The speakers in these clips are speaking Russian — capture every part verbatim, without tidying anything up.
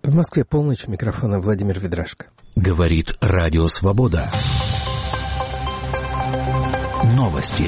В Москве полночь, микрофона Владимир Ведрашко. Говорит Радио Свобода. Новости.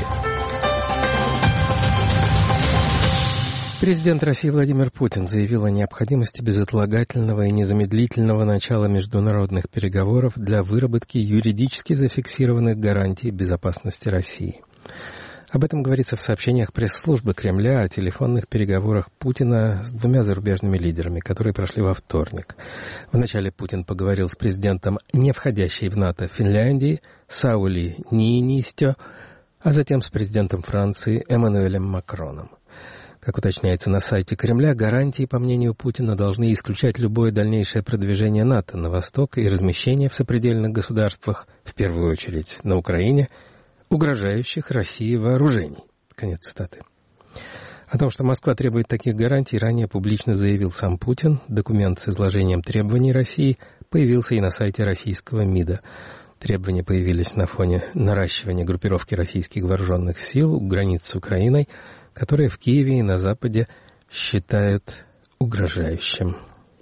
Президент России Владимир Путин заявил о необходимости безотлагательного и незамедлительного начала международных переговоров для выработки юридически зафиксированных гарантий безопасности России. Об этом говорится в сообщениях пресс-службы Кремля о телефонных переговорах Путина с двумя зарубежными лидерами, которые прошли во вторник. Вначале Путин поговорил с президентом, не входящей в НАТО, Финляндии, Саули Ниинистё, а затем с президентом Франции Эммануэлем Макроном. Как уточняется на сайте Кремля, гарантии, по мнению Путина, должны исключать любое дальнейшее продвижение НАТО на восток и размещение в сопредельных государствах, в первую очередь на Украине, угрожающих России вооружений. Конец цитаты. О том, что Москва требует таких гарантий, ранее публично заявил сам Путин. Документ с изложением требований России появился и на сайте российского МИДа. Требования появились на фоне наращивания группировки российских вооруженных сил у границ с Украиной, которые в Киеве и на Западе считают угрожающим.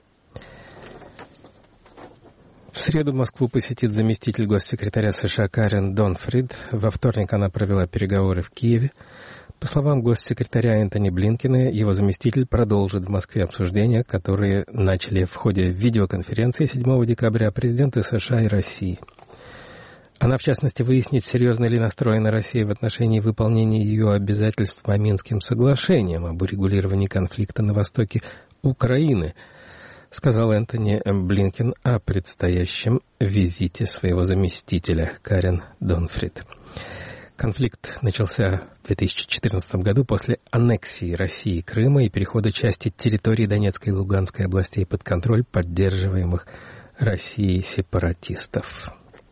В среду Москву посетит заместитель госсекретаря США Карен Донфрид. Во вторник она провела переговоры в Киеве. По словам госсекретаря Энтони Блинкена, его заместитель продолжит в Москве обсуждения, которые начали в ходе видеоконференции седьмого декабря президенты США и России. Она, в частности, выяснит, серьезно ли настроена Россия в отношении выполнения ее обязательств по Минским соглашениям об урегулировании конфликта на востоке Украины, сказал Энтони Блинкен о предстоящем визите своего заместителя Карен Донфрид. Конфликт начался в две тысячи четырнадцатом году после аннексии России Крыма и перехода части территории Донецкой и Луганской областей под контроль поддерживаемых Россией сепаратистов.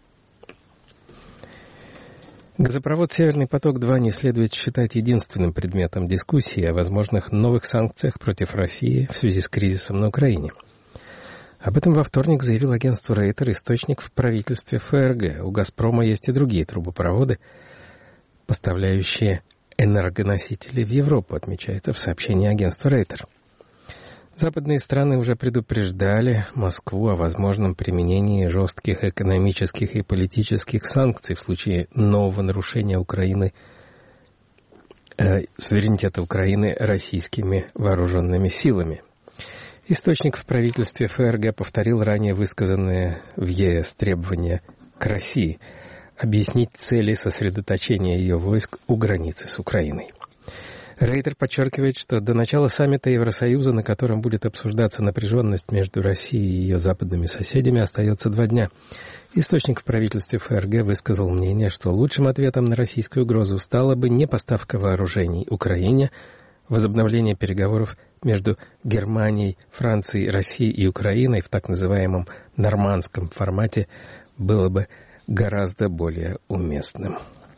Газопровод «Северный поток-два» не следует считать единственным предметом дискуссии о возможных новых санкциях против России в связи с кризисом на Украине. Об этом во вторник заявил агентство Рейтер, источник в правительстве ФРГ. У «Газпрома» есть и другие трубопроводы, поставляющие энергоносители в Европу, отмечается в сообщении агентства Рейтер. Западные страны уже предупреждали Москву о возможном применении жестких экономических и политических санкций в случае нового нарушения Украины, э, суверенитета Украины российскими вооруженными силами. Источник в правительстве ФРГ повторил ранее высказанные в ЕС требования к России объяснить цели сосредоточения ее войск у границы с Украиной. Рейтер подчеркивает, что до начала саммита Евросоюза, на котором будет обсуждаться напряженность между Россией и ее западными соседями, остается два дня. Источник в правительстве ФРГ высказал мнение, что лучшим ответом на российскую угрозу стала бы не поставка вооружений Украине, возобновление переговоров между Германией, Францией, Россией и Украиной в так называемом нормандском формате было бы гораздо более уместным.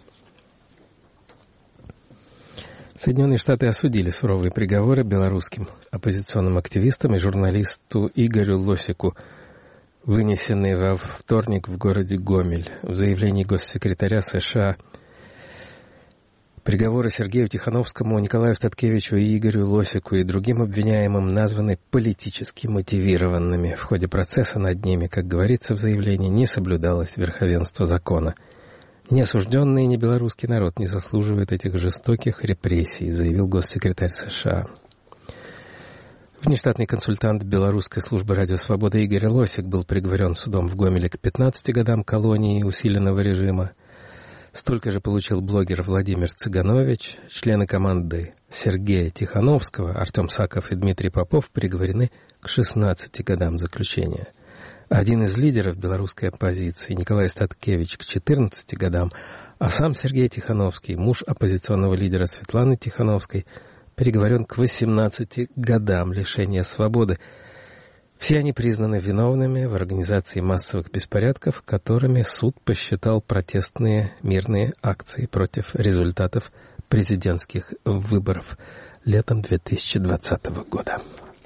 Соединенные Штаты осудили суровые приговоры белорусским оппозиционным активистам и журналисту Игорю Лосику, вынесенные во вторник в городе Гомель. В заявлении госсекретаря США приговоры Сергею Тихановскому, Николаю Статкевичу и Игорю Лосику и другим обвиняемым названы политически мотивированными. В ходе процесса над ними, как говорится в заявлении, не соблюдалось верховенство закона. Ни осужденный, ни белорусский народ не заслуживает этих жестоких репрессий, заявил госсекретарь США. Внештатный консультант белорусской службы «Радио Свобода» Игорь Лосик был приговорен судом в Гомеле к пятнадцати годам колонии усиленного режима. Столько же получил блогер Владимир Цыганович. Члены команды Сергея Тихановского, Артем Саков и Дмитрий Попов приговорены к шестнадцати годам заключения. Один из лидеров белорусской оппозиции, Николай Статкевич, к четырнадцати годам, а сам Сергей Тихановский, муж оппозиционного лидера Светланы Тихановской, приговорен к восемнадцати годам лишения свободы. Все они признаны виновными в организации массовых беспорядков, которыми суд посчитал протестные мирные акции против результатов президентских выборов летом две тысячи двадцатого года.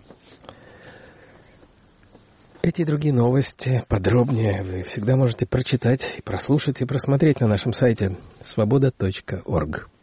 Эти и другие новости подробнее вы всегда можете прочитать и прослушать и просмотреть на нашем сайте свобода точка орг.